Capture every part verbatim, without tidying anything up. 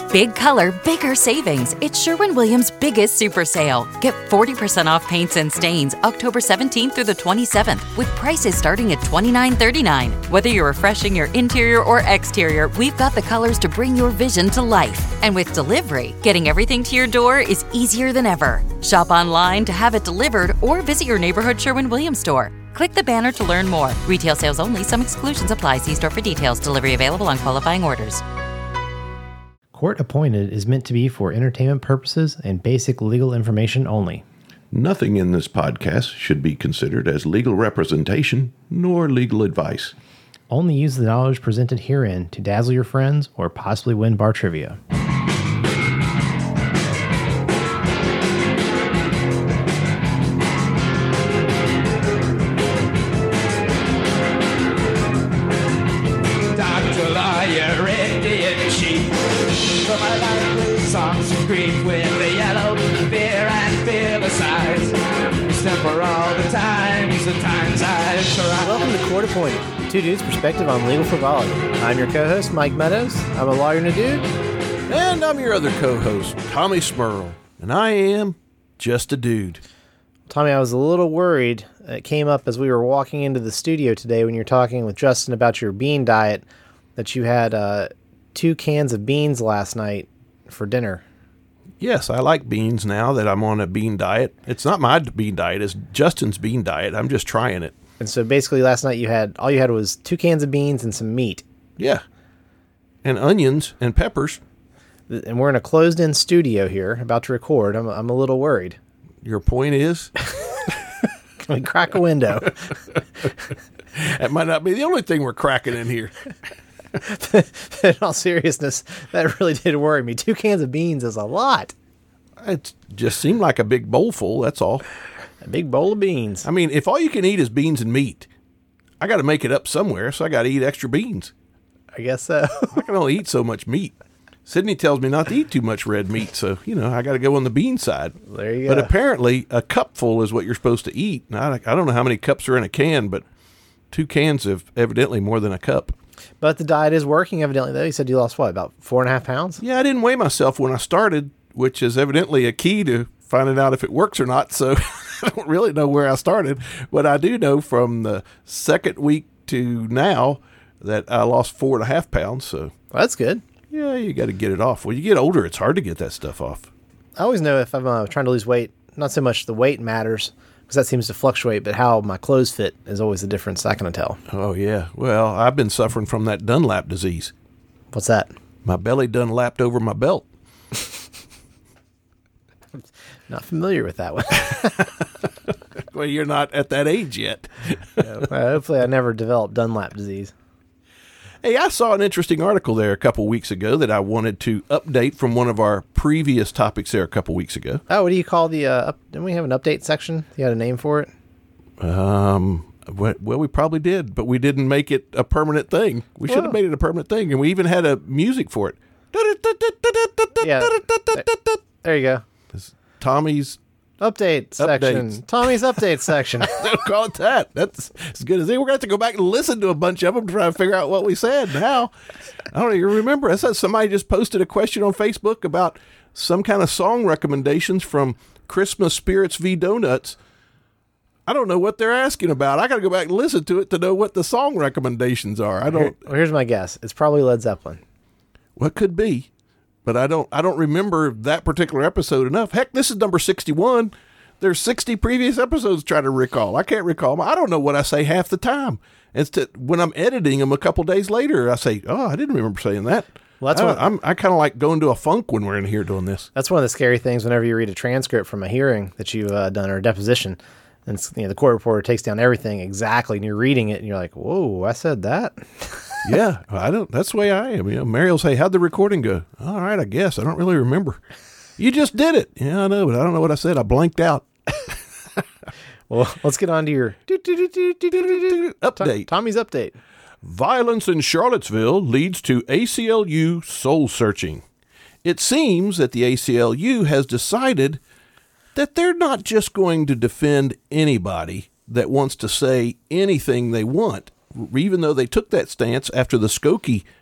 Big color, bigger savings. It's Sherwin-Williams' biggest super sale. Get forty percent off paints and stains October seventeenth through the twenty-seventh with prices starting at twenty-nine thirty-nine. Whether you're refreshing your interior or exterior, we've got the colors to bring your vision to life. And with delivery, getting everything to your door is easier than ever. Shop online to have it delivered or visit your neighborhood Sherwin-Williams store. Click the banner to learn more. Retail sales only. Some exclusions apply. See store for details. Delivery available on qualifying orders. Court Appointed is meant to be for entertainment purposes and basic legal information only. Nothing in this podcast should be considered as legal representation nor legal advice. Only use the knowledge presented herein to dazzle your friends or possibly win bar trivia. For all the times, the times I've tried. Welcome to Court Appointed, two dudes' perspective on legal frivolity. I'm your co-host, Mike Meadows. I'm a lawyer and a dude. And I'm your other co-host, Tommy Smurl. And I am just a dude. Tommy, I was a little worried. It came up as we were walking into the studio today when you were talking with Justin about your bean diet, that you had uh, two cans of beans last night for dinner. Yes, I like beans now that I'm on a bean diet. It's not my bean diet, it's Justin's bean diet. I'm just trying it. And so basically last night you had, all you had was two cans of beans and some meat. Yeah. And onions and peppers. And we're in a closed-in studio here, about to record. I'm, I'm a little worried. Your point is? Can we crack a window? That might not be the only thing we're cracking in here. In all seriousness, that really did worry me. Two cans of beans is a lot. It just seemed like a big bowl full, that's all. A big bowl of beans. I mean, if all you can eat is beans and meat, I got to make it up somewhere, so I got to eat extra beans. I guess so. I can only eat so much meat. Sydney tells me not to eat too much red meat, so, you know, I got to go on the bean side. There you but go. But apparently, a cupful is what you're supposed to eat. Now, I, I don't know how many cups are in a can, but two cans of evidently more than a cup. But the diet is working, evidently, though. You said you lost, what, about four and a half pounds? Yeah, I didn't weigh myself when I started, which is evidently a key to finding out if it works or not. So I don't really know where I started. But I do know from the second week to now that I lost four and a half pounds. So well, that's good. Yeah, you got to get it off. When you get older, it's hard to get that stuff off. I always know if I'm uh, trying to lose weight, not so much the weight matters, because that seems to fluctuate, but how my clothes fit is always the difference I can tell. Oh, yeah. Well, I've been suffering from that Dunlap disease. What's that? My belly Dunlapped over my belt. Not familiar with that one. Well, you're not at that age yet. Yeah, well, hopefully I never developed Dunlap disease. Hey, I saw an interesting article there a couple weeks ago that I wanted to update from one of our previous topics there a couple weeks ago. Oh, what do you call the, uh, up, didn't we have an update section? You had a name for it? Um, well, we probably did, but we didn't make it a permanent thing. We should have Oh. made it a permanent thing, and we even had a music for it. Yeah, there, there you go. It's Tommy's Update section. Updates. Tommy's update section. Don't call it that. That's as good as it. We're going to have to go back and listen to a bunch of them to try to figure out what we said now. I don't even remember. I said somebody just posted a question on Facebook about some kind of song recommendations from Christmas Spirits v. Donuts. I don't know what they're asking about. I got to go back and listen to it to know what the song recommendations are. I don't. Here, well, here's my guess. It's probably Led Zeppelin. What could be? But I don't I don't remember that particular episode enough. Heck, this is number sixty-one. There's sixty previous episodes trying to recall. I can't recall them. I don't know what I say half the time. It's to, when I'm editing them a couple days later, I say, oh, I didn't remember saying that. Well, that's I, what, I'm, I kind of like going to a funk when we're in here doing this. That's one of the scary things whenever you read a transcript from a hearing that you've uh, done or a deposition. And it's, you know, the court reporter takes down everything exactly, and you're reading it, and you're like, whoa, I said that? Yeah, I don't. That's the way I am. You know, Mary will say, how'd the recording go? All right, I guess. I don't really remember. You just did it. Yeah, I know, but I don't know what I said. I blanked out. Well, let's get on to your update. Tommy's update. Violence in Charlottesville leads to A C L U soul searching. It seems that the A C L U has decided that they're not just going to defend anybody that wants to say anything they want, even though they took that stance after the Skokie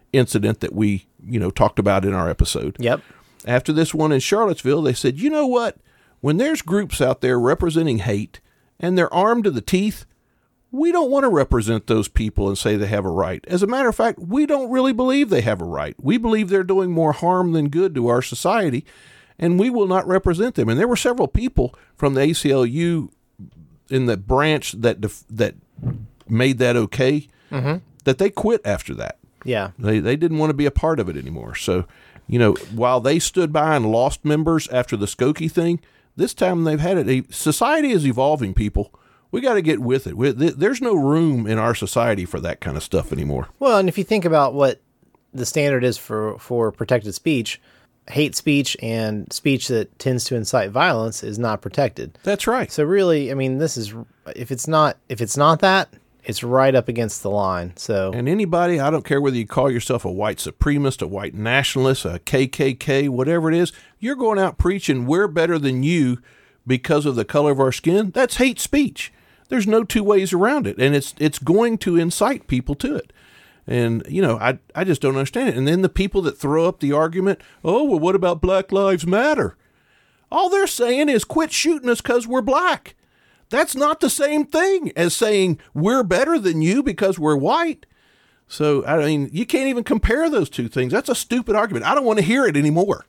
incident that we, you know, talked about in our episode. Yep. After this one in Charlottesville, they said, you know what? When there's groups out there representing hate and they're armed to the teeth, we don't want to represent those people and say they have a right. As a matter of fact, we don't really believe they have a right. We believe they're doing more harm than good to our society, and we will not represent them. And there were several people from the A C L U in the branch that def- that made that okay, mm-hmm. that they quit after that. Yeah. They they didn't want to be a part of it anymore. So, you know, while they stood by and lost members after the Skokie thing, this time they've had it. Society is evolving, people. We got to get with it. We, th- there's no room in our society for that kind of stuff anymore. Well, and if you think about what the standard is for, for protected speech, hate speech and speech that tends to incite violence is not protected. That's right. So really, I mean, this is, if it's not, if it's not that, it's right up against the line. So, and anybody, I don't care whether you call yourself a white supremacist, a white nationalist, a K K K, whatever it is, you're going out preaching we're better than you because of the color of our skin. That's hate speech. There's no two ways around it, and it's it's going to incite people to it. And, you know, I I just don't understand it. And then the people that throw up the argument, oh, well, what about Black Lives Matter? All they're saying is quit shooting us because we're black. That's not the same thing as saying we're better than you because we're white. So, I mean, you can't even compare those two things. That's a stupid argument. I don't want to hear it anymore.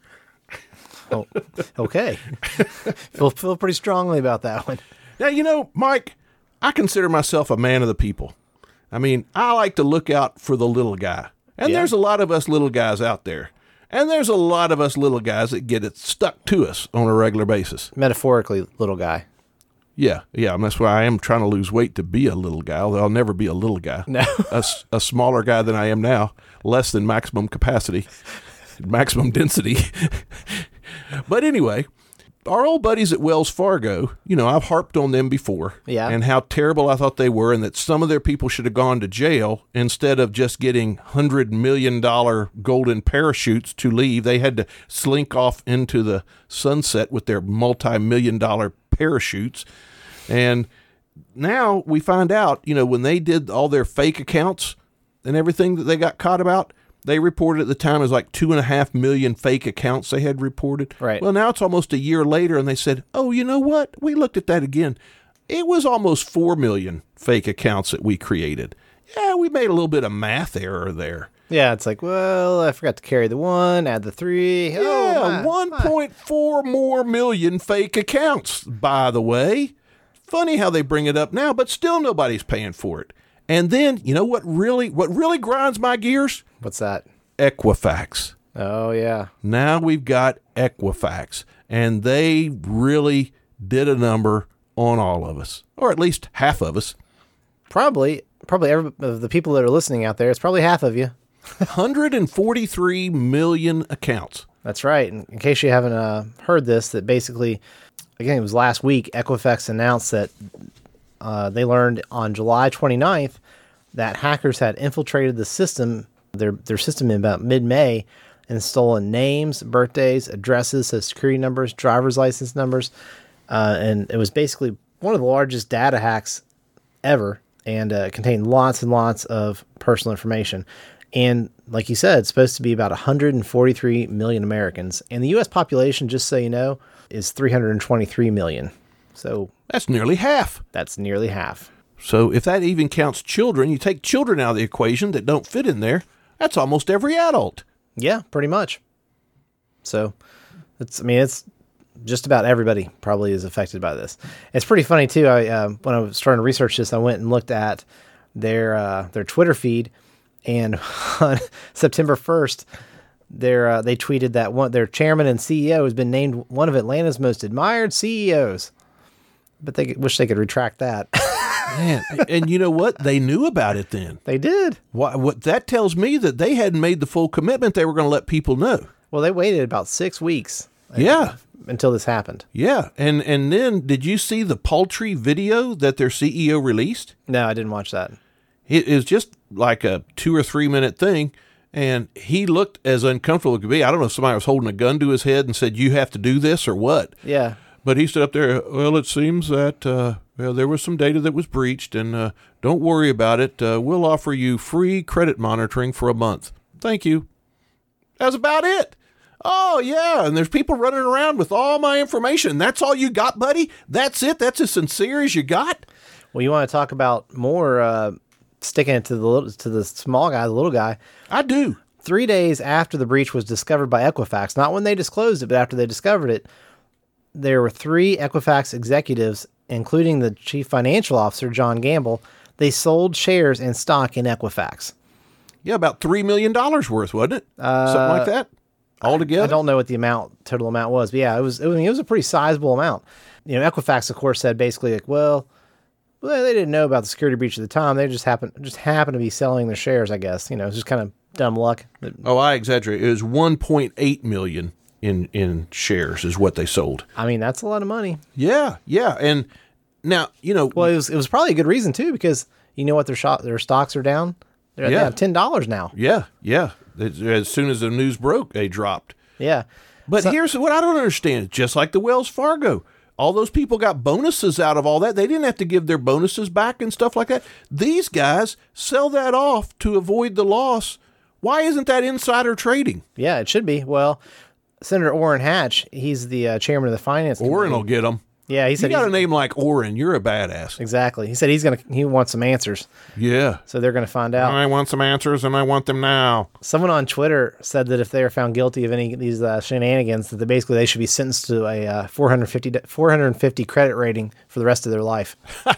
Oh, okay. feel, feel pretty strongly about that one. Now, you know, Mike, I consider myself a man of the people. I mean, I like to look out for the little guy. And Yeah. there's a lot of us little guys out there. And there's a lot of us little guys that get it stuck to us on a regular basis. Metaphorically, little guy. Yeah, yeah. And that's why I am trying to lose weight to be a little guy, although I'll never be a little guy. No. a, s- a smaller guy than I am now, less than maximum capacity, maximum density. But anyway, our old buddies at Wells Fargo, you know, I've harped on them before. Yeah. And how terrible I thought they were, and that some of their people should have gone to jail instead of just getting one hundred million dollars golden parachutes to leave. They had to slink off into the sunset with their multi-million dollar parachutes. And now we find out, you know, when they did all their fake accounts and everything that they got caught about, they reported at the time as like two and a half million fake accounts they had reported. Right. Well, now it's almost a year later, and they said, oh, you know what? We looked at that again. It was almost four million fake accounts that we created. Yeah, we made a little bit of math error there. Yeah, it's like, well, I forgot to carry the one, add the three. Yeah, Oh, my, one my. point four more million fake accounts, by the way. Funny how they bring it up now, but still nobody's paying for it. And then, you know what really what really grinds my gears? What's that? Equifax. Oh, yeah. Now we've got Equifax, and they really did a number on all of us, or at least half of us. Probably, probably every, of the people that are listening out there, it's probably half of you. one hundred forty-three million accounts. That's right. And in case you haven't uh, heard this, that basically, again, it was last week, Equifax announced that uh, they learned on July twenty-ninth that hackers had infiltrated the system, their their system in about mid-May, and stolen names, birthdays, addresses, social security numbers, driver's license numbers. Uh, and it was basically one of the largest data hacks ever, and uh, contained lots and lots of personal information. And like you said, it's supposed to be about one hundred forty-three million Americans. And the U S population, just so you know, is three hundred twenty-three million. So That's nearly half. that's nearly half. So if that even counts children, you take children out of the equation that don't fit in there, that's almost every adult. Yeah, pretty much. So it's, I mean, it's just about everybody probably is affected by this. It's pretty funny too. I, uh, when I was trying to research this, I went and looked at their, uh, their Twitter feed, and on September first, their, uh, they tweeted that one, their chairman and C E O has been named one of Atlanta's most admired C E Os, but they wish they could retract that. Man, and you know what? They knew about it then. They did. What, what that tells me that they hadn't made the full commitment they were going to let people know. Well, they waited about six weeks. Yeah. Until this happened. Yeah. And and then did you see the paltry video that their C E O released? No, I didn't watch that. It is just like a two or three minute thing. And he looked as uncomfortable as could be. I don't know if somebody was holding a gun to his head and said, you have to do this or what. Yeah. But he stood up there, well, it seems that uh, well, there was some data that was breached, and uh, don't worry about it. Uh, we'll offer you free credit monitoring for a month. Thank you. That's about it. Oh, yeah, and there's people running around with all my information. That's all you got, buddy? That's it? That's as sincere as you got? Well, you want to talk about more uh, sticking it to the little, to the small guy, the little guy. I do. Three days after the breach was discovered by Equifax, not when they disclosed it, but after they discovered it, there were three Equifax executives, including the chief financial officer, John Gamble. They sold shares and stock in Equifax. Yeah, about three million dollars worth, wasn't it? Uh, Something like that? Altogether? I don't know what the amount, total amount was, but yeah, it was, it, I mean, it was a pretty sizable amount. You know, Equifax, of course, said basically like, well, well, they didn't know about the security breach at the time. They just happened, just happened to be selling their shares, I guess. You know, it's just kind of dumb luck. Oh, I exaggerate. It was one point eight million in, in shares is what they sold. I mean, that's a lot of money. Yeah, yeah. And now, you know. Well, it was, it was probably a good reason, too, because you know what, their, shop, their stocks are down? They're yeah. down ten dollars now. Yeah, yeah. As soon as the news broke, they dropped. Yeah. But so, here's what I don't understand. Just like the Wells Fargo, all those people got bonuses out of all that. They didn't have to give their bonuses back and stuff like that. These guys sell that off to avoid the loss. Why isn't that insider trading? Yeah, it should be. Well, Senator Orrin Hatch, he's the uh, chairman of the Finance Committee. Orrin will get them. Yeah, he said you got he's, a name like Orrin, you're a badass. Exactly. He said he's gonna he wants some answers. Yeah. So they're gonna find out. I want some answers, and I want them now. Someone on Twitter said that if they are found guilty of any of these uh, shenanigans, that they basically they should be sentenced to a uh, four hundred fifty credit rating for the rest of their life.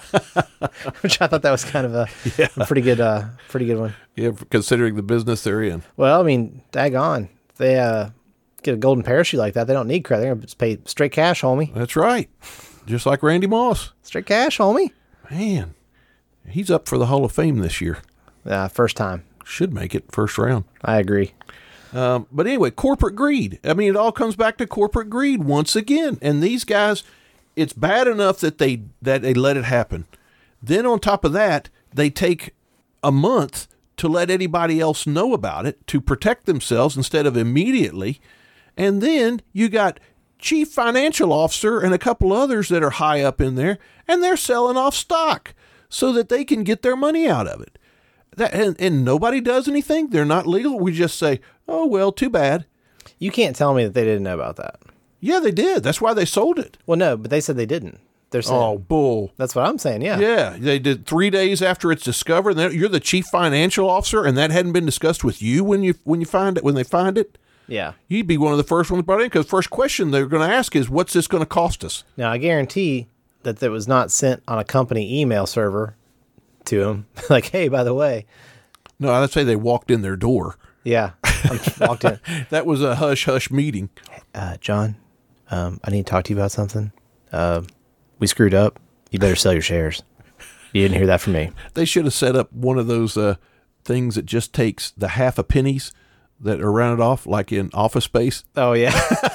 Which I thought that was kind of a, yeah. a pretty good, uh, pretty good one. Yeah, considering the business they're in. Well, I mean, daggone, if they uh, get a golden parachute like that, they don't need credit. They're gonna just pay straight cash, homie. That's right. Just like Randy Moss. Straight cash, homie. Man, he's up for the Hall of Fame this year. Uh, first time. Should make it first round. I agree. Um, but anyway, corporate greed. I mean, it all comes back to corporate greed once again. And these guys, it's bad enough that they that they let it happen. Then on top of that, they take a month to let anybody else know about it to protect themselves instead of immediately. And then you got chief financial officer and a couple others that are high up in there, and they're selling off stock so that they can get their money out of it. That and, and nobody does anything. They're not legal. We just say, oh, well, too bad. You can't tell me that they didn't know about that. Yeah, they did. That's why they sold it. Well, no, but they said they didn't. They're saying, oh, bull. That's what I'm saying, yeah. Yeah, they did three days after it's discovered. And you're the chief financial officer, and that hadn't been discussed with you when you when you find it when they find it. Yeah. You'd be one of the first ones brought in because the first question they're going to ask is, what's this going to cost us? Now, I guarantee that that was not sent on a company email server to them. Like, hey, by the way. No, I'd say they walked in their door. Yeah. Walked in. That was a hush-hush meeting. Uh, John, um, I need to talk to you about something. Uh, we screwed up. You better sell your shares. You didn't hear that from me. They should have set up one of those uh, things that just takes the half a pennies that are rounded off, like in Office Space. Oh, yeah.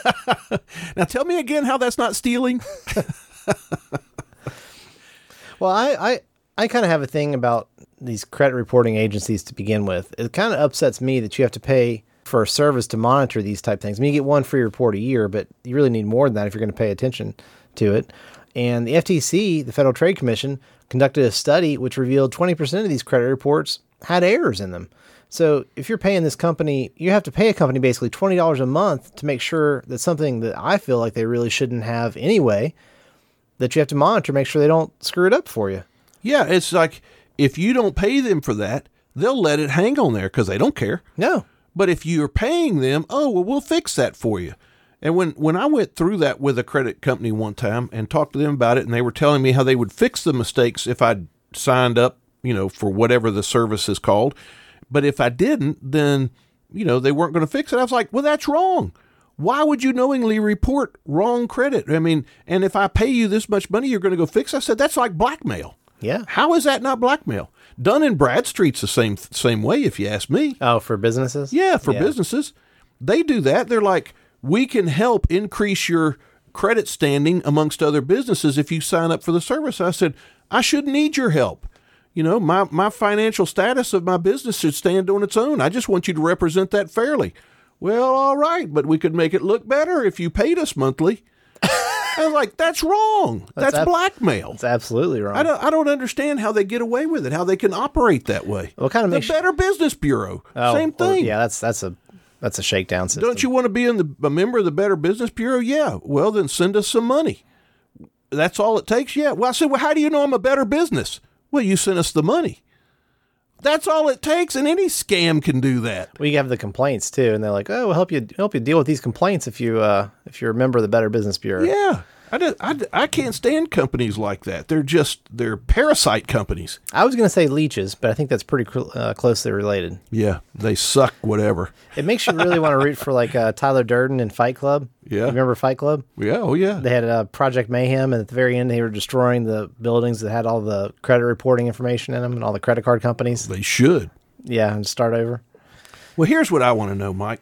Now, tell me again how that's not stealing. Well, I, I, I kind of have a thing about these credit reporting agencies to begin with. It kind of upsets me that you have to pay for a service to monitor these type things. I mean, you get one free report a year, but you really need more than that if you're going to pay attention to it. And the F T C, the Federal Trade Commission, conducted a study which revealed twenty percent of these credit reports had errors in them. So if you're paying this company, you have to pay a company basically twenty dollars a month to make sure that something that I feel like they really shouldn't have anyway, that you have to monitor, make sure they don't screw it up for you. Yeah, it's like if you don't pay them for that, they'll let it hang on there because they don't care. No. But if you're paying them, oh, well, we'll fix that for you. And when, when I went through that with a credit company one time and talked to them about it, and they were telling me how they would fix the mistakes if I'd signed up, you know, for whatever the service is called. But if I didn't, then, you know, they weren't going to fix it. I was like, well, that's wrong. Why would you knowingly report wrong credit? I mean, and if I pay you this much money, you're going to go fix it? I said, that's like blackmail. Yeah. How is that not blackmail? Dun and Bradstreet's the same same way, if you ask me. Oh, for businesses? Yeah, for yeah. businesses. They do that. They're like, we can help increase your credit standing amongst other businesses if you sign up for the service. I said, I shouldn't need your help. You know, my, my financial status of my business should stand on its own. I just want you to represent that fairly. Well, all right, but we could make it look better if you paid us monthly. I was like, that's wrong. That's, That's ab- blackmail. It's absolutely wrong. I don't, I don't understand how they get away with it, how they can operate that way. What kind of the makes- Better Business Bureau, Oh, same well, thing. yeah, that's that's a that's a shakedown system. Don't you want to be in the a member of the Better Business Bureau? Yeah. Well, then send us some money. That's all it takes. Yeah. Well, I said, well, how do you know I'm a better business? Well, you sent us the money. That's all it takes, and any scam can do that. We have the complaints too, and they're like, "Oh, we'll help you help you deal with these complaints if you uh, if you're a member of the Better Business Bureau." Yeah. I, just, I, I can't stand companies like that. They're just, they're parasite companies. I was going to say leeches, but I think that's pretty cl- uh, closely related. Yeah. They suck, whatever. It makes you really want to root for like uh, Tyler Durden in Fight Club. Yeah. You remember Fight Club? Yeah. Oh, yeah. They had uh, Project Mayhem, and at the very end, they were destroying the buildings that had all the credit reporting information in them and all the credit card companies. They should. Yeah, and start over. Well, here's what I want to know, Mike.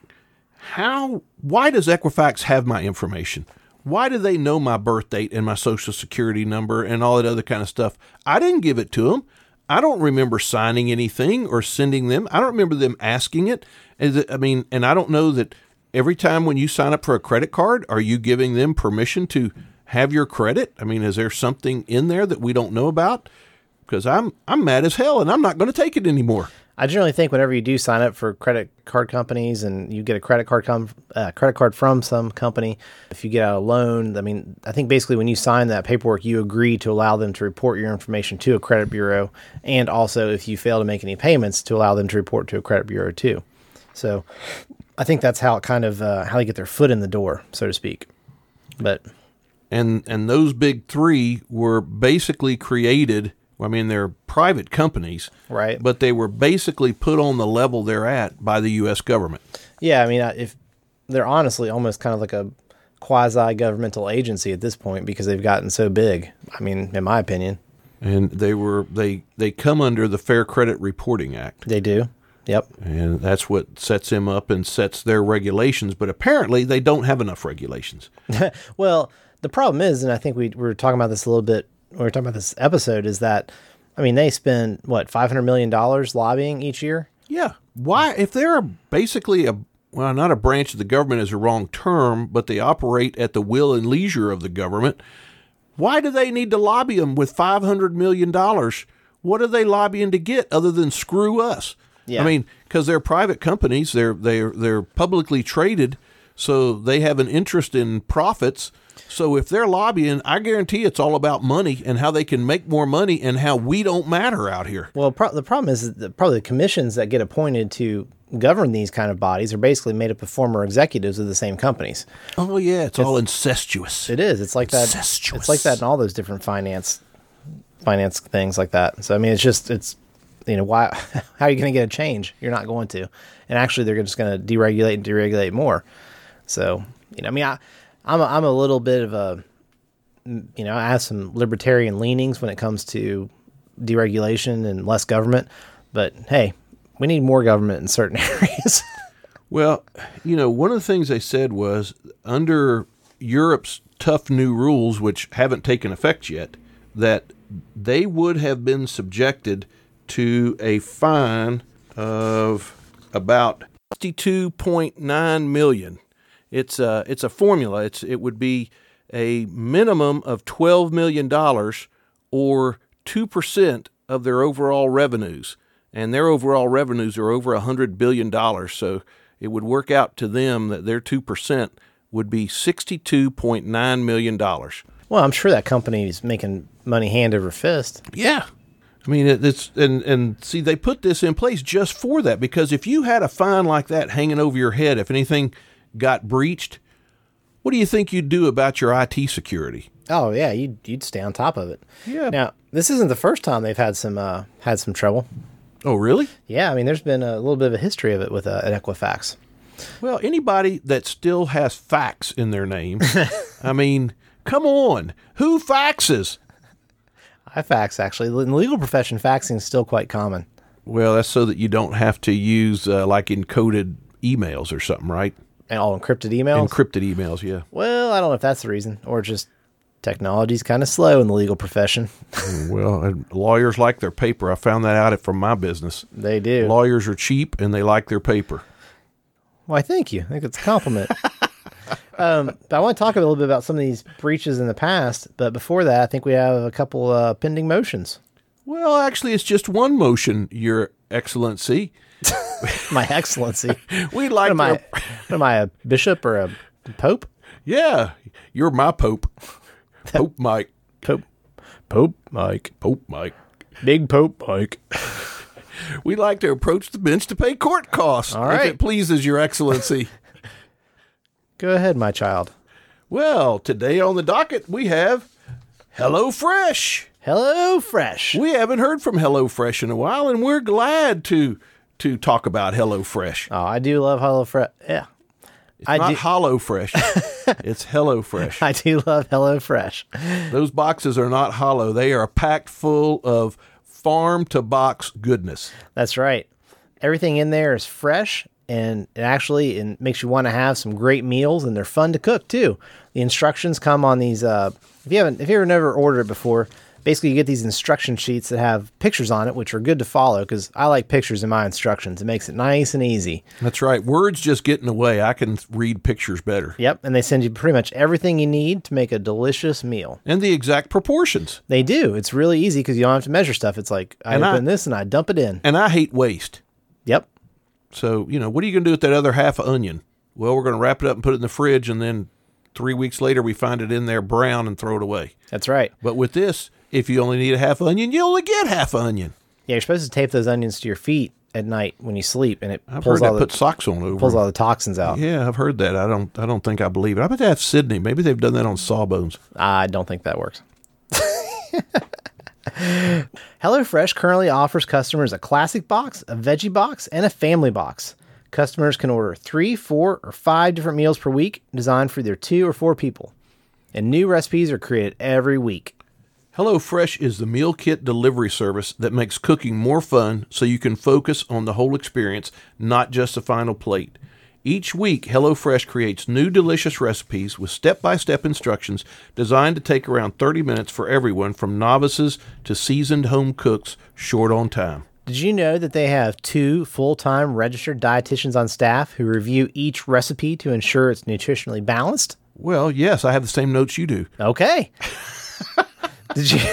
How, why does Equifax have my information? Why do they know my birth date and my social security number and all that other kind of stuff? I didn't give it to them. I don't remember signing anything or sending them. I don't remember them asking it. I mean, and I don't know that every time when you sign up for a credit card, are you giving them permission to have your credit? I mean, is there something in there that we don't know about? Because I'm I'm mad as hell and I'm not going to take it anymore. I generally think whenever you do sign up for credit card companies and you get a credit card com- uh, credit card from some company, if you get out a loan, I mean, I think basically when you sign that paperwork, you agree to allow them to report your information to a credit bureau, and also if you fail to make any payments, to allow them to report to a credit bureau too. So I think that's how it kind of uh, how they get their foot in the door, so to speak. But and and those big three were basically created. I mean, they're private companies, right? But they were basically put on the level they're at by the U S government. Yeah, I mean, if they're honestly almost kind of like a quasi-governmental agency at this point because they've gotten so big. I mean, in my opinion, and they were they they come under the Fair Credit Reporting Act. They do. Yep. And that's what sets them up and sets their regulations. But apparently, they don't have enough regulations. Well, the problem is, and I think we, we were talking about this a little bit. We were talking about this episode is that, I mean, they spend, what, five hundred million dollars lobbying each year? Yeah. Why? If they're basically a, well, not a branch of the government is a wrong term, but they operate at the will and leisure of the government, why do they need to lobby them with five hundred million dollars? What are they lobbying to get other than screw us? Yeah. I mean, because they're private companies, they're, they're, they're publicly traded, so they have an interest in profits. So if they're lobbying, I guarantee it's all about money and how they can make more money and how we don't matter out here. Well, pro- the problem is that probably the commissions that get appointed to govern these kind of bodies are basically made up of former executives of the same companies. Oh yeah, it's, it's all incestuous. It is. It's like that. Incestuous. It's like that in all those different finance, finance things like that. So I mean, it's just it's, you know, why? How are you going to get a change? You're not going to. And actually, they're just going to deregulate and deregulate more. So you know, I mean, I. I'm a, I'm a little bit of a, you know, I have some libertarian leanings when it comes to deregulation and less government, but hey, we need more government in certain areas. Well, you know, one of the things they said was under Europe's tough new rules, which haven't taken effect yet, that they would have been subjected to a fine of about sixty-two point nine million dollars. It's a, it's a formula. It's it would be a minimum of twelve million dollars or two percent of their overall revenues. And their overall revenues are over one hundred billion dollars. So it would work out to them that their two percent would be sixty-two point nine million dollars. Well, I'm sure that company is making money hand over fist. Yeah. I mean, it, it's and, and see, they put this in place just for that, because if you had a fine like that hanging over your head, if anything got breached, what do you think you'd do about your I T security? Oh yeah, you'd you'd stay on top of it. Yeah. Now this isn't the first time they've had some uh, had some trouble. Oh really? Yeah, I mean, there's been a little bit of a history of it with uh, at Equifax. Well, anybody that still has fax in their name, I mean, come on, who faxes? I fax actually. In the legal profession, faxing is still quite common. Well, that's so that you don't have to use uh, like encoded emails or something, right? And all encrypted emails? Encrypted emails, yeah. Well, I don't know if that's the reason, or just technology's kind of slow in the legal profession. Well, and lawyers like their paper. I found that out from my business. They do. Lawyers are cheap, and they like their paper. Why, thank you. I think it's a compliment. Um, but I want to talk a little bit about some of these breaches in the past. But before that, I think we have a couple uh, pending motions. Well, actually, it's just one motion, Your Excellency. My Excellency. We'd like What am, I, to. what am I, a bishop or a pope? Yeah, you're my Pope. Pope Mike. Pope. Pope Mike. Pope Mike. Big Pope Mike. We'd like to approach the bench to pay court costs. All right. If it pleases Your Excellency. Go ahead, my child. Well, today on the docket, we have HelloFresh. Hello, Fresh. We haven't heard from HelloFresh in a while, and we're glad to to talk about HelloFresh. Oh, I do love Hello Fresh. Yeah. It's I not do- HolloFresh. It's HelloFresh. I do love Hello Fresh. Those boxes are not hollow. They are packed full of farm-to-box goodness. That's right. Everything in there is fresh, and it actually it makes you want to have some great meals, and they're fun to cook too. The instructions come on these. Uh, if you haven't, if you ever never ordered it before, basically you get these instruction sheets that have pictures on it, which are good to follow because I like pictures in my instructions. It makes it nice and easy. That's right. Words just get in the way. I can read pictures better. Yep, and they send you pretty much everything you need to make a delicious meal. And the exact proportions. They do. It's really easy because you don't have to measure stuff. It's like I And I- open this and I dump it in. And I hate waste. Yep. So, you know, what are you going to do with that other half onion? Well, we're going to wrap it up and put it in the fridge, and then three weeks later we find it in there brown and throw it away. That's right. But with this, if you only need a half onion, you only get half onion. Yeah, you're supposed to tape those onions to your feet at night when you sleep, and it I've pulls heard all that the put socks on over. pulls them. all the toxins out. Yeah, I've heard that. I don't. I don't think I believe it. I bet that's Sydney. Maybe they've done that on Sawbones. I don't think that works. HelloFresh currently offers customers a classic box, a veggie box, and a family box. Customers can order three, four, or five different meals per week designed for either two or four people. And new recipes are created every week. HelloFresh is the meal kit delivery service that makes cooking more fun so you can focus on the whole experience, not just the final plate. Each week, HelloFresh creates new delicious recipes with step-by-step instructions designed to take around thirty minutes for everyone from novices to seasoned home cooks short on time. Did you know that they have two full-time registered dietitians on staff who review each recipe to ensure it's nutritionally balanced? Well, yes, I have the same notes you do. Okay. Did you?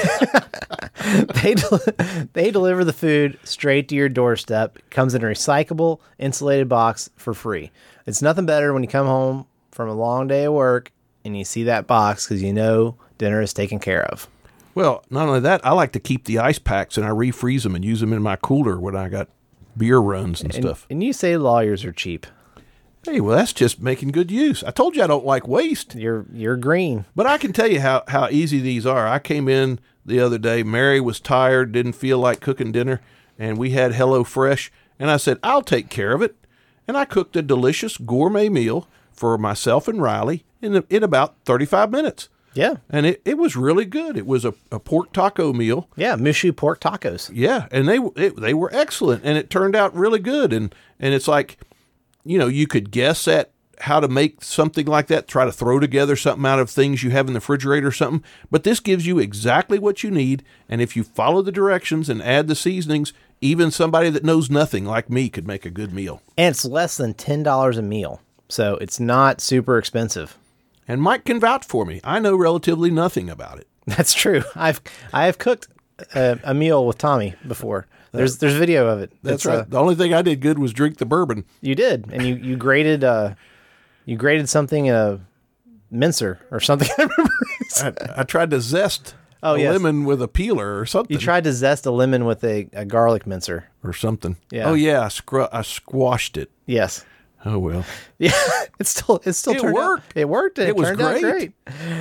they del- they deliver the food straight to your doorstep. It comes in a recyclable, insulated box for free. It's nothing better when you come home from a long day of work and you see that box because you know dinner is taken care of. Well, not only that, I like to keep the ice packs and I refreeze them and use them in my cooler when I got beer runs and, And, stuff. and you say lawyers are cheap. Hey, well, that's just making good use. I told you I don't like waste. You're you're green. But I can tell you how, how easy these are. I came in the other day. Mary was tired, didn't feel like cooking dinner, and we had HelloFresh. And I said, I'll take care of it. And I cooked a delicious gourmet meal for myself and Riley in, in about thirty-five minutes. Yeah. And it, it was really good. It was a, a pork taco meal. Yeah. Mushu pork tacos. Yeah, and they it, they were excellent, and it turned out really good. And and it's like, you know, you could guess at how to make something like that, try to throw together something out of things you have in the refrigerator or something. But this gives you exactly what you need, and if you follow the directions and add the seasonings, even somebody that knows nothing like me could make a good meal. And it's less than ten dollars a meal. So it's not super expensive. And Mike can vouch for me. I know relatively nothing about it. That's true. I've I have cooked a, a meal with Tommy before. There's there's video of it. That's It's, right. uh, The only thing I did good was drink the bourbon. you did, and you you grated uh you grated something in a mincer or something. I remember. I, I tried to zest Oh, a yes. lemon with a peeler or something. You tried to zest a lemon with a, a garlic mincer. or something. Yeah. Oh yeah, I, scru- I squashed it. Yes. Oh well. Yeah. It still it still It turned worked. out. It worked. And It it was turned out great. great.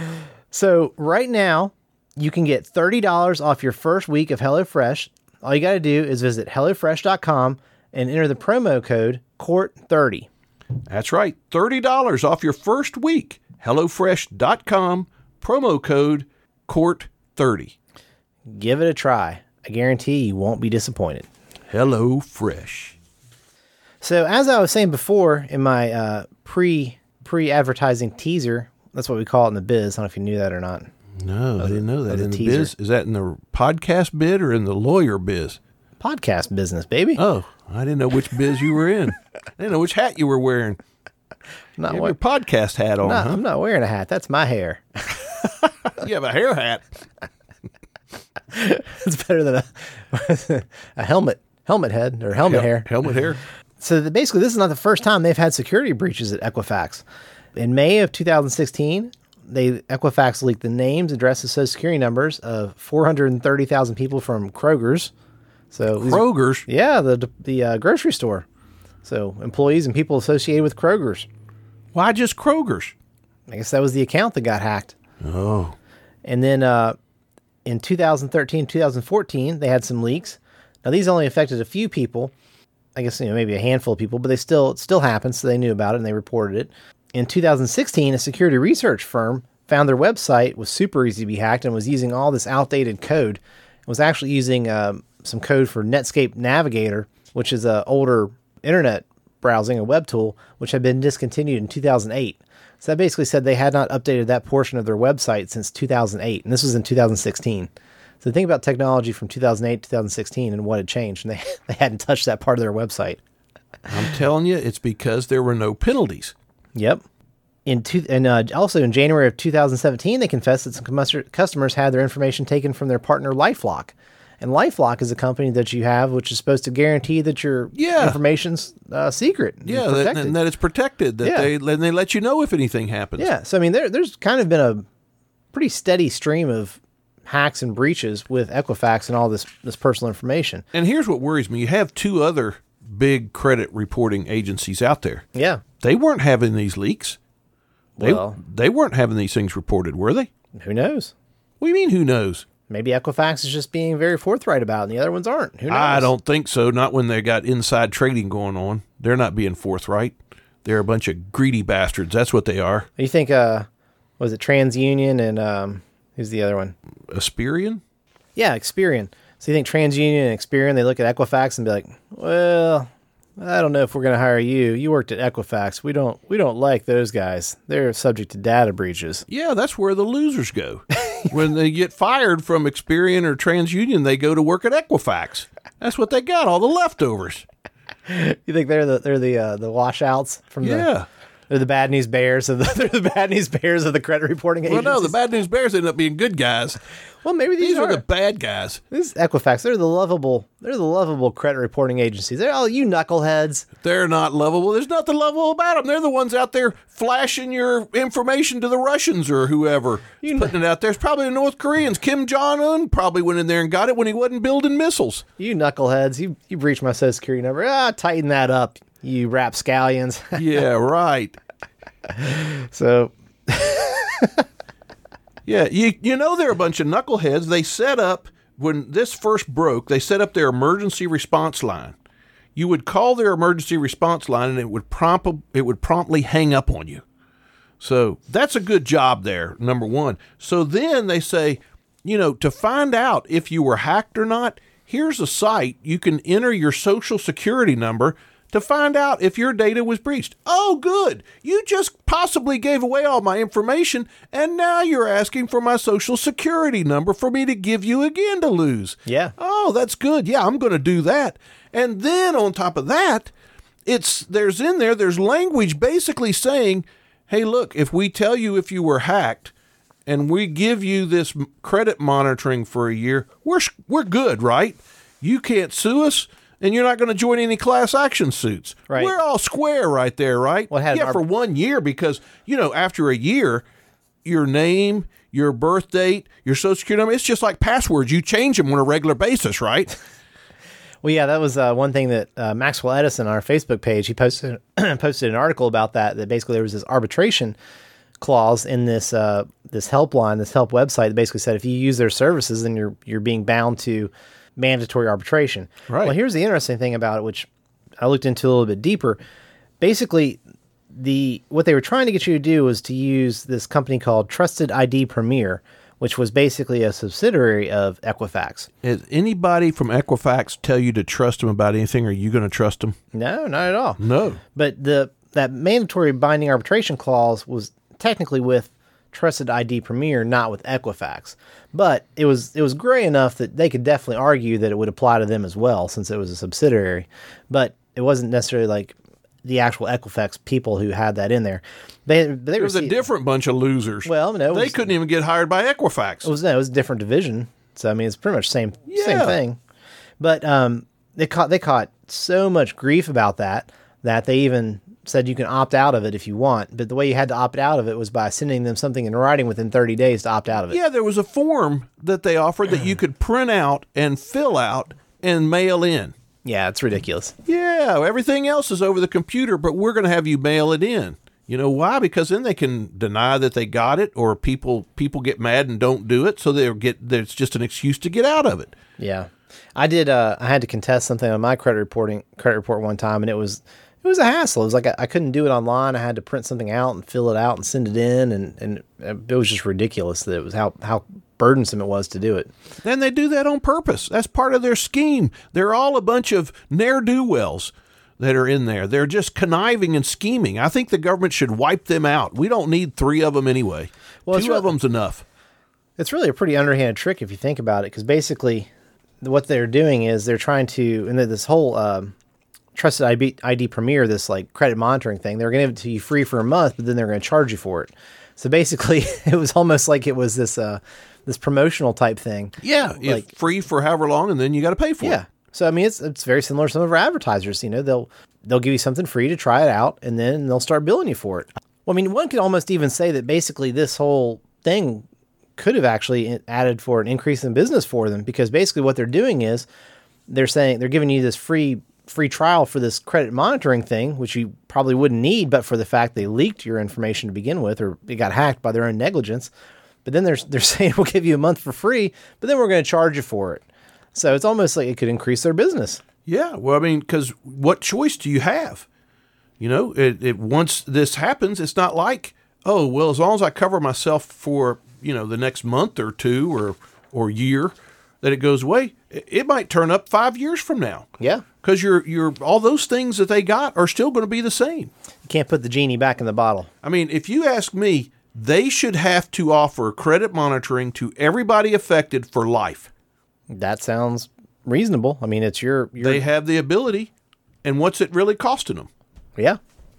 So right now you can get thirty dollars off your first week of HelloFresh. All you got to do is visit HelloFresh dot com and enter the promo code C O U R T thirty. That's right. thirty dollars off your first week. HelloFresh dot com, promo code C O U R T thirty. Give it a try. I guarantee you won't be disappointed. Hello Fresh. So as I was saying before in my uh, pre pre advertising teaser, that's what we call it in the biz. I don't know if you knew that or not. No, I didn't know that. the In the teaser. biz? Is that in the podcast bid or in the lawyer biz? Podcast business, baby. Oh, I didn't know which biz you were in. I didn't know which hat you were wearing. Not You have wear- your podcast hat on, No, huh? I'm not wearing a hat. That's my hair. You have a hair hat. It's better than a a helmet helmet head or helmet hair. Helmet hair. So the, basically, this is not the first time they've had security breaches at Equifax. In May of two thousand sixteen, they Equifax leaked the names, addresses, social security numbers of four hundred thirty thousand people from Kroger's. So these are- Kroger's. yeah, the the uh, grocery store. So employees and people associated with Kroger's. Why just Kroger's? I guess that was the account that got hacked. Oh. And then uh, in two thousand thirteen, two thousand fourteen, they had some leaks. Now these only affected a few people. I guess, you know, maybe a handful of people, but they still, it still happened. So they knew about it and they reported it. In two thousand sixteen, a security research firm found their website was super easy to be hacked and was using all this outdated code. It was actually using um, some code for Netscape Navigator, which is an older internet browsing, a web tool, which had been discontinued in two thousand eight. So that basically said they had not updated that portion of their website since two thousand eight, and this was in two thousand sixteen. So think about technology from two thousand eight to two thousand sixteen and what had changed, and they, they hadn't touched that part of their website. I'm telling you, it's because there were no penalties. Yep. In two, and uh, also in January of two thousand seventeen, they confessed that some cummus- customers had their information taken from their partner LifeLock. And LifeLock is a company that you have which is supposed to guarantee that your Yeah. information's uh, secret. and Yeah, that, protected. and that it's protected. That Yeah. they and they let you know if anything happens. Yeah, so I mean, there, there's kind of been a pretty steady stream of hacks and breaches with Equifax and all this this personal information. And here's what worries me: you have two other big credit reporting agencies out there. Yeah, They weren't having these leaks. They Well- they weren't having these things reported, were they? who knows? What do you mean? Who knows? Maybe Equifax is just being very forthright about it, and the other ones aren't. Who knows? I don't think so. Not when they got inside trading going on. They're not being forthright. They're a bunch of greedy bastards. That's what they are. You think, uh, was it TransUnion and um, who's the other one? Asperian? Yeah, Experian. So you think TransUnion and Experian, they look at Equifax and be like, well, I don't know if we're going to hire you. You worked at Equifax. We don't we don't like those guys. They're subject to data breaches. Yeah, that's where the losers go. When they get fired from Experian or TransUnion, they go to work at Equifax. That's what they got, all the leftovers. You think they're the they're the uh, the washouts from the Yeah. they're the bad news bears of the they're the bad news bears of the credit reporting Well, agencies? no, the bad news bears end up being good guys. Well, maybe these, These are are the bad guys. This is Equifax. They're the lovable. They're the lovable credit reporting agencies. They're all you knuckleheads. They're not lovable. There's nothing lovable about them. They're the ones out there flashing your information to the Russians or whoever You is putting it out there. It's probably the North Koreans. Kim Jong-un probably went in there and got it when he wasn't building missiles. You knuckleheads. You you breached my social security number. Ah, tighten that up. You rapscallions. Yeah, right. So Yeah, you you know they're a bunch of knuckleheads. They set up, when this first broke, they set up their emergency response line. You would call their emergency response line and it would prompt it would promptly hang up on you. So that's a good job there, number one. So then they say, you know, to find out if you were hacked or not, here's a site. You can enter your social security number to find out if your data was breached. Oh, good. You just possibly gave away all my information, and now you're asking for my social security number for me to give you again to lose. Yeah. Oh, that's good. Yeah, I'm going to do that. And then on top of that, it's there's in there, there's language basically saying, hey, look, if we tell you if you were hacked and we give you this m- credit monitoring for a year, we're sh- we're good, right? You can't sue us. And you're not going to join any class action suits. Right. We're all square right there, right? Well, it had yeah, an for arb- one year because, you know, after a year, your name, your birth date, your social security number, it's just like passwords. You change them on a regular basis, right? Well, yeah, that was uh, one thing that uh, Maxwell Edison on our Facebook page, he posted posted an article about that, that basically there was this arbitration clause in this uh, this helpline, this help website that basically said if you use their services, then you're you're being bound to mandatory arbitration. Right. Well, here's the interesting thing about it, which I looked into a little bit deeper. Basically, the what they were trying to get you to do was to use this company called Trusted I D Premier, which was basically a subsidiary of Equifax. Has anybody from Equifax tell you to trust them about anything? Are you going to trust them? No, not at all. No. But the that mandatory binding arbitration clause was technically with Trusted I D Premier, not with Equifax. But it was it was gray enough that they could definitely argue that it would apply to them as well, since it was a subsidiary. But it wasn't necessarily like the actual Equifax people who had that in there. They, they There was a received- different bunch of losers. Well, no, it they was- couldn't even get hired by Equifax. It was no, it was a different division. So I mean, it's pretty much same same Yeah. thing. But um, they caught they caught so much grief about that that they even said you can opt out of it if you want. But the way you had to opt out of it was by sending them something in writing within thirty days to opt out of it. Yeah, there was a form that they offered that you could print out and fill out and mail in. Yeah, it's ridiculous. Yeah, everything else is over the computer, but we're going to have you mail it in. You know why? Because then they can deny that they got it, or people people get mad and don't do it, so they get there's just an excuse to get out of it. Yeah, I did. Uh, I had to contest something on my credit reporting credit report one time, and it was it was a hassle. It was like I, I couldn't do it online. I had to print something out and fill it out and send it in, and, and it was just ridiculous that it was how how burdensome it was to do it. And they do that on purpose. That's part of their scheme. They're all a bunch of ne'er-do-wells that are in there. They're just conniving and scheming. I think the government should wipe them out. We don't need three of them anyway. Well, it's Two of re- them's enough. It's really a pretty underhanded trick if you think about it, because basically what they're doing is they're trying to, and this whole um, Trusted I D, I D Premier, this like credit monitoring thing, they're going to give it to you free for a month, but then they're going to charge you for it. So basically, it was almost like it was this uh, this promotional type thing. Yeah, Like- if free for however long, and then you got to pay for Yeah. it. So I mean, it's it's very similar to some of our advertisers. You know, they'll they'll give you something free to try it out, and then they'll start billing you for it. Well, I mean, one could almost even say that basically this whole thing could have actually added for an increase in business for them, because basically what they're doing is they're saying they're giving you this free free trial for this credit monitoring thing, which you probably wouldn't need, but for the fact they leaked your information to begin with, or it got hacked by their own negligence. But then they're they're saying we'll give you a month for free, but then we're going to charge you for it. So it's almost like it could increase their business. Yeah, well, I mean, because what choice do you have? You know, it, it once this happens, it's not like, oh, well, as long as I cover myself for, you know, the next month or two or or year, that it goes away. It, it might turn up five years from now. Yeah. Because you're you're all those things that they got are still going to be the same. You can't put the genie back in the bottle. I mean, if you ask me, they should have to offer credit monitoring to everybody affected for life. That sounds reasonable. I mean, it's your, your They have the ability, and what's it really costing them? yeah.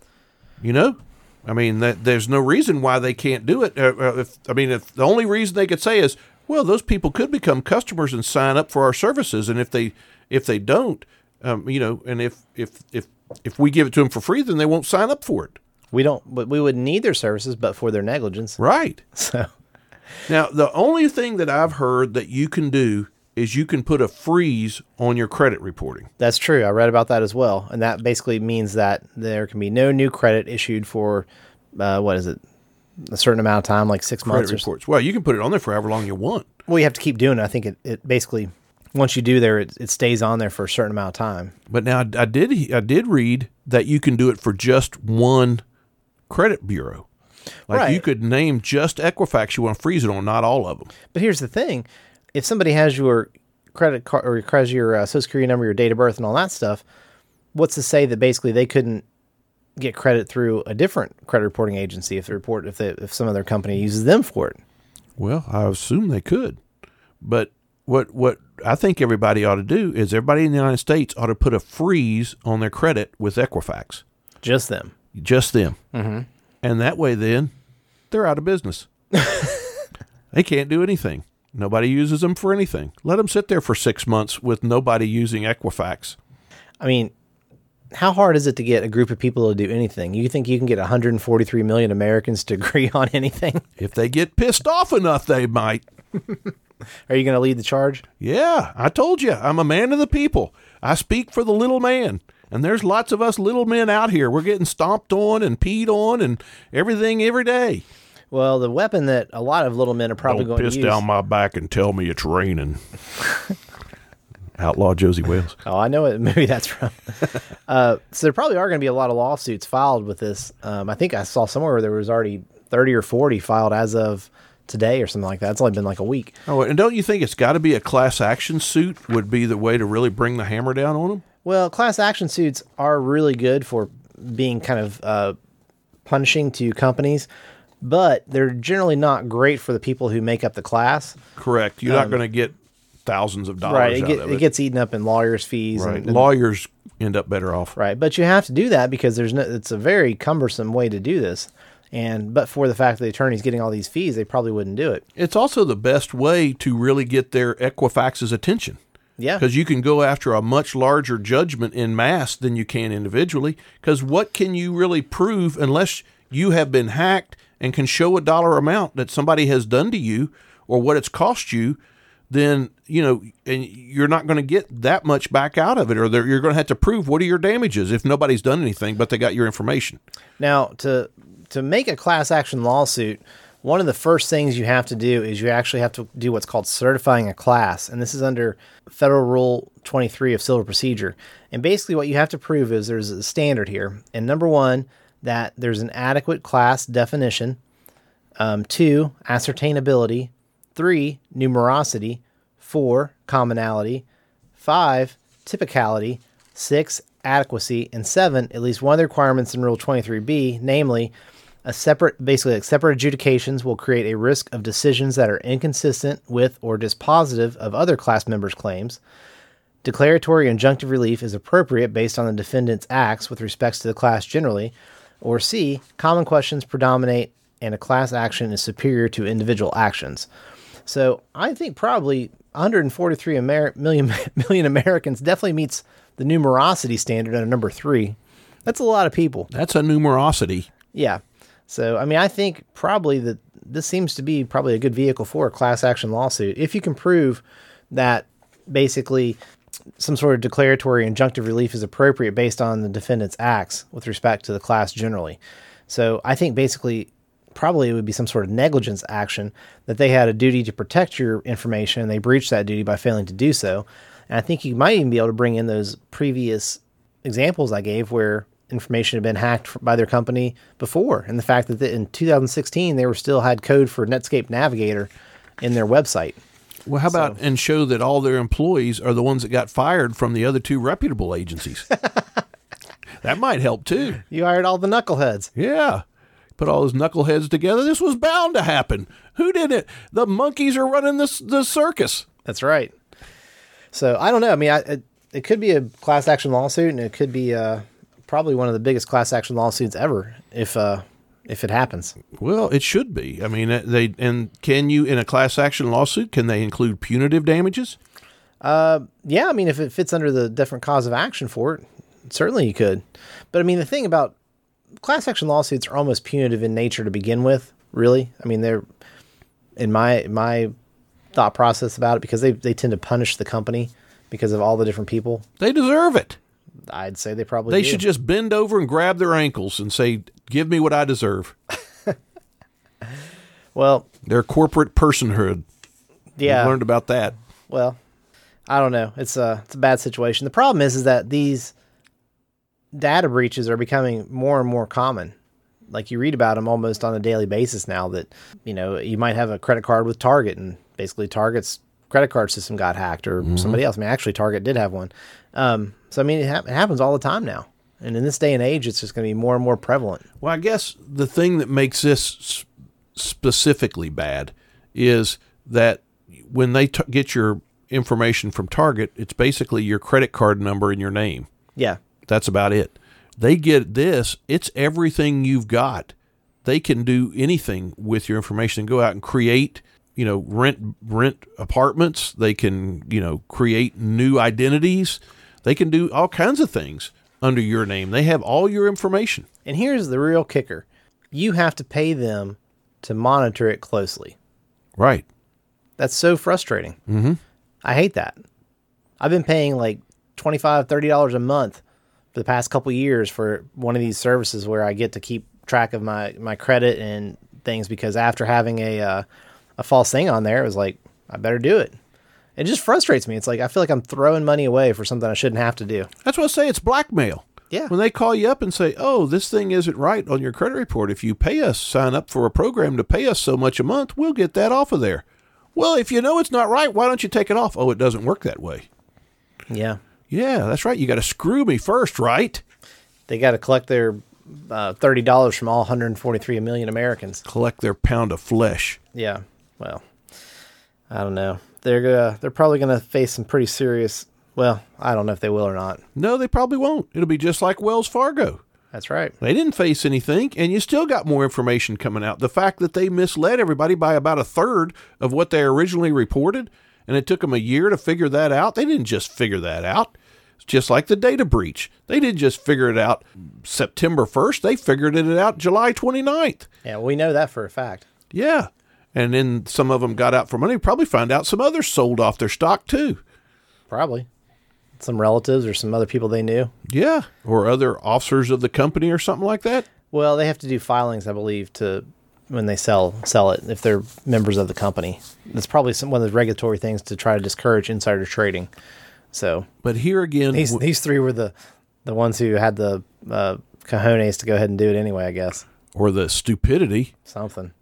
You know, I mean, that there's no reason why they can't do it. Uh, uh, if, I mean, if the only reason they could say is, well, those people could become customers and sign up for our services, and if they if they don't, um, you know, and if if if if we give it to them for free, then they won't sign up for it. We don't, but we wouldn't need their services, but for their negligence. Right. So Now, the only thing that I've heard that you can do is you can put a freeze on your credit reporting. that's true. I read about that as well. And that basically means that there can be no new credit issued for, uh, what is it? A certain amount of time, like six Credit months or so. reports. Well, you can put it on there for however long you want. Well, you have to keep doing it. I think it, it basically, once you do there, it, it stays on there for a certain amount of time. But now I did I did read that you can do it for just one credit bureau. Like Right. you could name just Equifax you want to freeze it on, not all of them. But here's the thing. If somebody has your credit card or has your uh, social security number, your date of birth, and all that stuff, what's to say that basically they couldn't get credit through a different credit reporting agency if the report if they, if some other company uses them for it? Well, I assume they could. But what what I think everybody ought to do is everybody in the United States ought to put a freeze on their credit with Equifax. Just them. Just them. Mm-hmm. And that way then they're out of business. They can't do anything. Nobody uses them for anything. Let them sit there for six months with nobody using Equifax. I mean, how hard is it to get a group of people to do anything? You think you can get one hundred forty-three million Americans to agree on anything? If they get pissed off enough, they might. Are you going to lead the charge? Yeah, I told you, I'm a man of the people. I speak for the little man. And there's lots of us little men out here. We're getting stomped on and peed on and everything every day. Well, the weapon that a lot of little men are probably Don't going piss to use. down my back and tell me it's raining. Outlaw Josie Wales. Oh, I know what movie that's from. uh, so there probably are going to be a lot of lawsuits filed with this. Um, I think I saw somewhere where there was already thirty or forty filed as of today or something like that. It's only been like a week. Oh, and don't you think it's got to be a class action suit would be the way to really bring the hammer down on them? Well, class action suits are really good for being kind of uh, punishing to companies, but they're generally not great for the people who make up the class. Correct. You're not going to get thousands of dollars Right. It, out get, of it. it gets eaten up in lawyers' fees. right. And, and, Lawyers end up better off. right. But you have to do that because there's no, it's a very cumbersome way to do this. And but for the fact that the attorney's getting all these fees, they probably wouldn't do it. It's also the best way to really get their Equifax's attention. Yeah. Because you can go after a much larger judgment in mass than you can individually. Because what can you really prove unless you have been hacked and can show a dollar amount that somebody has done to you or what it's cost you? Then, you know, and you're not going to get that much back out of it, or you're going to have to prove what are your damages if nobody's done anything but they got your information. Now, to to make a class action lawsuit, one of the first things you have to do is you actually have to do what's called certifying a class. And this is under Federal Rule twenty-three of Civil Procedure. And basically what you have to prove is there's a standard here. And number one, that there's an adequate class definition. Um, two, ascertainability. Three, numerosity. Four, commonality. Five, typicality. Six, adequacy. And seven, at least one of the requirements in Rule twenty-three B, namely, a separate, basically, like separate adjudications will create a risk of decisions that are inconsistent with or dispositive of other class members' claims. Declaratory injunctive relief is appropriate based on the defendant's acts with respects to the class generally. Or C, common questions predominate and a class action is superior to individual actions. So I think probably one hundred forty-three Amer- million, million Americans definitely meets the numerosity standard under number three. That's a lot of people. That's a numerosity. Yeah. So, I mean, I think probably that this seems to be probably a good vehicle for a class action lawsuit. If you can prove that basically some sort of declaratory injunctive relief is appropriate based on the defendant's acts with respect to the class generally. So I think basically probably it would be some sort of negligence action that they had a duty to protect your information and they breached that duty by failing to do so. And I think you might even be able to bring in those previous examples I gave where information had been hacked by their company before. And the fact that in two thousand sixteen, they were still had code for Netscape Navigator in their website. Well, how about So- and show that all their employees are the ones that got fired from the other two reputable agencies? That might help too. You hired all the knuckleheads. Yeah. Put all those knuckleheads together. This was bound to happen. Who did it? The monkeys are running this the circus. That's right. So I don't know. I mean, I, it, it could be a class action lawsuit, and it could be uh, probably one of the biggest class action lawsuits ever if uh, if it happens. Well, it should be. I mean, they and can you in a class action lawsuit can they include punitive damages? Uh, yeah, I mean, if it fits under the different cause of action for it, certainly you could. But I mean, the thing about class action lawsuits are almost punitive in nature to begin with. Really, I mean, they're in my my thought process about it because they they tend to punish the company because of all the different people. They deserve it. I'd say they probably They do. should just bend over and grab their ankles and say, "Give me what I deserve." Well, Their corporate personhood. yeah. We've learned about that. Well, I don't know. It's a it's a bad situation. The problem is is that these data breaches are becoming more and more common. Like you read about them almost on a daily basis now. That you know you might have a credit card with Target, and basically Target's credit card system got hacked, or Mm-hmm. somebody else. I mean, actually, Target did have one. Um, so I mean, it, ha- it happens all the time now. And in this day and age, it's just going to be more and more prevalent. Well, I guess the thing that makes this s- specifically bad is that when they t- get your information from Target, it's basically your credit card number and your name. Yeah. That's about it. They get this, it's everything you've got. They can do anything with your information and go out and create, you know, rent rent apartments. They can, you know, create new identities. They can do all kinds of things under your name. They have all your information. And here's the real kicker. You have to pay them to monitor it closely. Right. That's so frustrating. Mm-hmm. I hate that. I've been paying like twenty-five dollars, thirty dollars a month for the past couple of years for one of these services where I get to keep track of my, my credit and things, because after having a uh, a false thing on there, it was like, I better do it. It just frustrates me. It's like I feel like I'm throwing money away for something I shouldn't have to do. That's what I say. It's blackmail. Yeah. When they call you up and say, oh, this thing isn't right on your credit report. If you pay us, sign up for a program to pay us so much a month, we'll get that off of there. Well, if you know it's not right, why don't you take it off? Oh, it doesn't work that way. Yeah. Yeah, that's right. You got to screw me first, right? They got to collect their uh, thirty dollars from all one hundred forty-three million Americans. Collect their pound of flesh. Yeah. Well, I don't know. they're gonna, they're probably going to face some pretty serious. Well, I don't know if they will or not. No, they probably won't. It'll be just like Wells Fargo. That's right. They didn't face anything, and you still got more information coming out. The fact that they misled everybody by about a third of what they originally reported, and it took them a year to figure that out. They didn't just figure that out. It's just like the data breach. They didn't just figure it out September first. They figured it out July twenty-ninth. Yeah, we know that for a fact. Yeah. And then some of them got out for money. Probably found out some others sold off their stock too. Probably. Some relatives or some other people they knew. Yeah. Or other officers of the company or something like that. Well, they have to do filings, I believe, to when they sell sell it, if they're members of the company. That's probably some one of the regulatory things to try to discourage insider trading. So, but here again, these these three were the the ones who had the uh, cojones to go ahead and do it anyway, I guess. Or the stupidity. Something.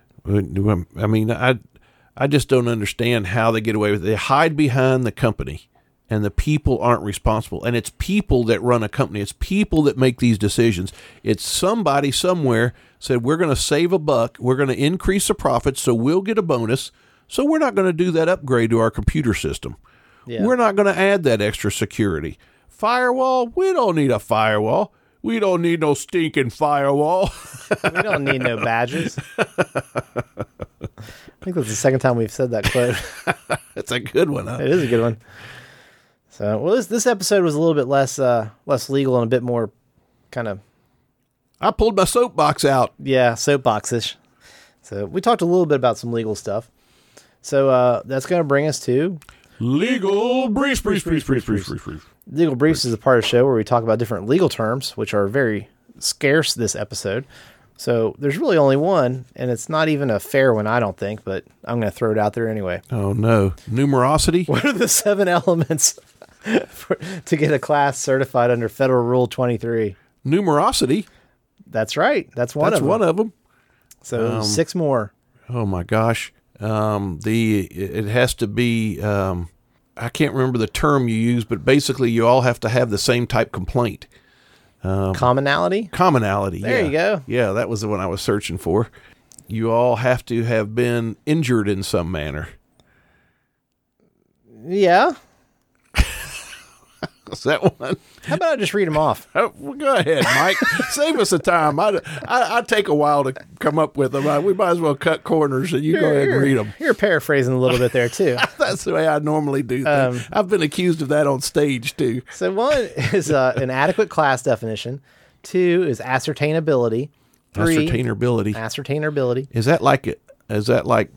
I mean, I I just don't understand how they get away with it. They hide behind the company. And the people aren't responsible. And it's people that run a company. It's people that make these decisions. It's somebody somewhere said, we're going to save a buck. We're going to increase the profits, so we'll get a bonus. So we're not going to do that upgrade to our computer system. Yeah. We're not going to add that extra security. Firewall? We don't need a firewall. We don't need no stinking firewall. We don't need no badges. I think that's the second time we've said that quote. That's a good one, huh? It is a good one. So, well, this this episode was a little bit less uh, less legal and a bit more kind of... I pulled my soapbox out. Yeah, soapbox-ish. So we talked a little bit about some legal stuff. So uh, that's going to bring us to... Legal Briefs, Briefs, Briefs, Briefs, Briefs, Briefs, Briefs. Legal Briefs is a part of the show where we talk about different legal terms, which are very scarce this episode. So there's really only one, and it's not even a fair one, I don't think, but I'm going to throw it out there anyway. Oh, no. Numerosity? What are the seven elements for, to get a class certified under Federal Rule twenty-three? Numerosity? That's right. That's one That's of them. one of them. So um, six more. Oh, my gosh. Um, the it has to be, um, I can't remember the term you use, but basically you all have to have the same type complaint. Um, commonality? Commonality, There yeah. you go. Yeah, that was the one I was searching for. You all have to have been injured in some manner. Yeah. Is that one? How about I just read them off? Oh, well, go ahead, Mike. Save us the time. I, I, I take a while to come up with them. I, we might as well cut corners and you you're, go ahead and read them. You're paraphrasing a little bit there, too. That's the way I normally do things. Um, I've been accused of that on stage, too. So one is uh, an adequate class definition. Two is ascertainability. Three, ascertainability. Ascertainability. Is that like, is that like,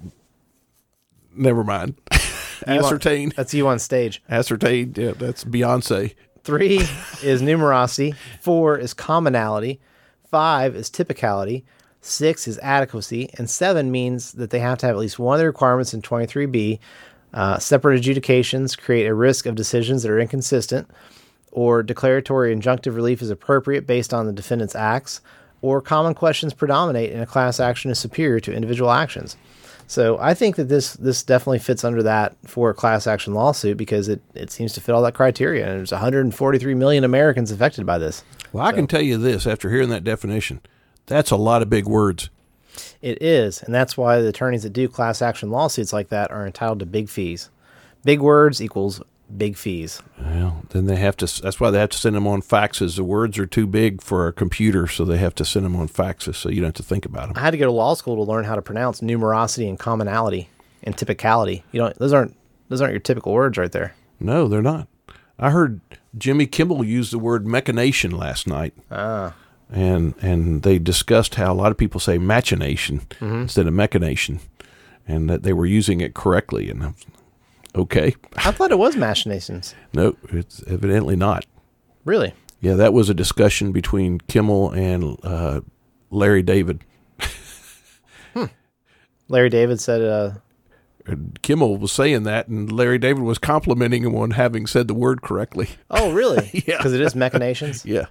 never mind. Ascertain. On, that's you on stage. Ascertain. Yeah, that's Beyonce. Three is numerosity. Four is commonality. Five is typicality. Six is adequacy. And seven means that they have to have at least one of the requirements in twenty-three B. Uh, separate adjudications create a risk of decisions that are inconsistent, or declaratory injunctive relief is appropriate based on the defendant's acts, or common questions predominate and a class action is superior to individual actions. So I think that this this definitely fits under that for a class action lawsuit because it, it seems to fit all that criteria. And there's one hundred forty-three million Americans affected by this. Well, I so. can tell you this, after hearing that definition, that's a lot of big words. It is. And that's why the attorneys that do class action lawsuits like that are entitled to big fees. Big words equals big fees. Well, then they have to, that's why they have to send them on faxes. The words are too big for a computer, so they have to send them on faxes so you don't have to think about them. I had to go to law school to learn how to pronounce numerosity and commonality and typicality. You don't, those aren't, those aren't your typical words right there. No, they're not. I heard Jimmy Kimmel use the word machination last night. Ah. And, and they discussed how a lot of people say machination mm-hmm. instead of machination, and that they were using it correctly. And I'm, okay. I thought it was machinations. No, it's evidently not. Really? Yeah, that was a discussion between Kimmel and uh, Larry David. hmm. Larry David said... Uh... Kimmel was saying that, and Larry David was complimenting him on having said the word correctly. Oh, really? Yeah. Because it is machinations? Yeah.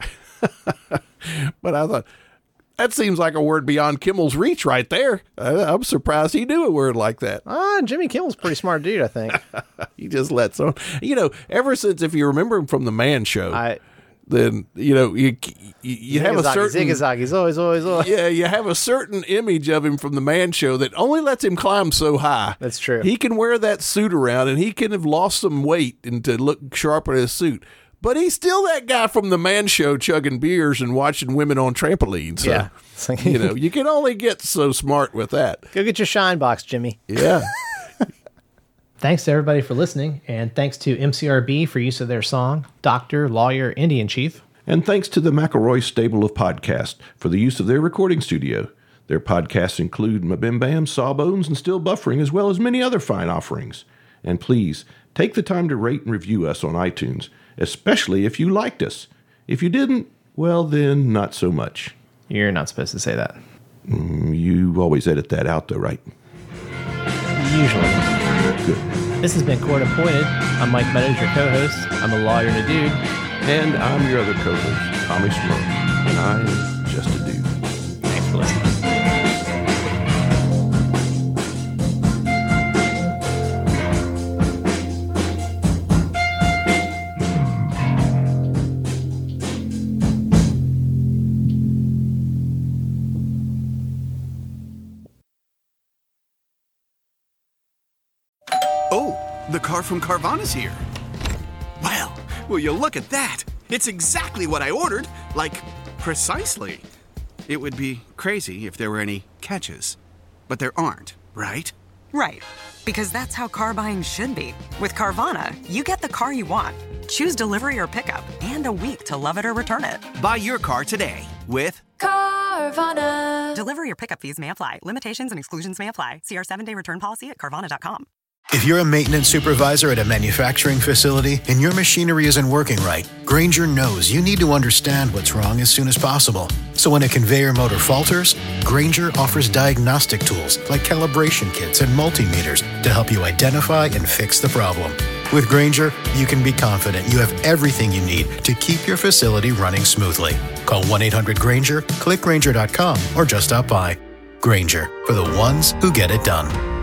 But I thought... That seems like a word beyond Kimmel's reach right there. I, I'm surprised he knew a word like that. Ah, Jimmy Kimmel's a pretty smart dude, I think. He just lets on. You know, ever since, if you remember him from the Man Show, I then you know you you, you have a certain zigazag. Always, always, always. Yeah, you have a certain image of him from the Man Show that only lets him climb so high. That's true. He can wear that suit around, and he can have lost some weight and to look sharper in his suit. But he's still that guy from the Man Show, chugging beers and watching women on trampolines. So, yeah, it's like, you know, you can only get so smart with that. Go get your shine box, Jimmy. Yeah. Thanks to everybody for listening, and thanks to M C R B for use of their song, Doctor, Lawyer, Indian Chief. And thanks to the McElroy stable of podcasts for the use of their recording studio. Their podcasts include Mabim Bam, Sawbones, and Still Buffering, as well as many other fine offerings. And please, take the time to rate and review us on iTunes, especially if you liked us. If you didn't, well then, not so much. You're not supposed to say that. Mm, you always edit that out, though, right? Usually. Good. This has been Court Appointed. I'm Mike Meadows, your co-host. I'm a lawyer and a dude. And I'm your other co-host, Tommy Smoke. And I am just a dude. Thanks for listening. Oh, the car from Carvana's here. Well, will you look at that? It's exactly what I ordered. Like, precisely. It would be crazy if there were any catches. But there aren't, right? Right. Because that's how car buying should be. With Carvana, you get the car you want. Choose delivery or pickup, and a week to love it or return it. Buy your car today with Carvana. Delivery or pickup fees may apply. Limitations and exclusions may apply. See our seven-day return policy at Carvana dot com. If you're a maintenance supervisor at a manufacturing facility and your machinery isn't working right, Grainger knows you need to understand what's wrong as soon as possible. So when a conveyor motor falters, Grainger offers diagnostic tools like calibration kits and multimeters to help you identify and fix the problem. With Grainger, you can be confident you have everything you need to keep your facility running smoothly. Call one eight hundred Grainger, click Grainger dot com, or just stop by. Grainger, for the ones who get it done.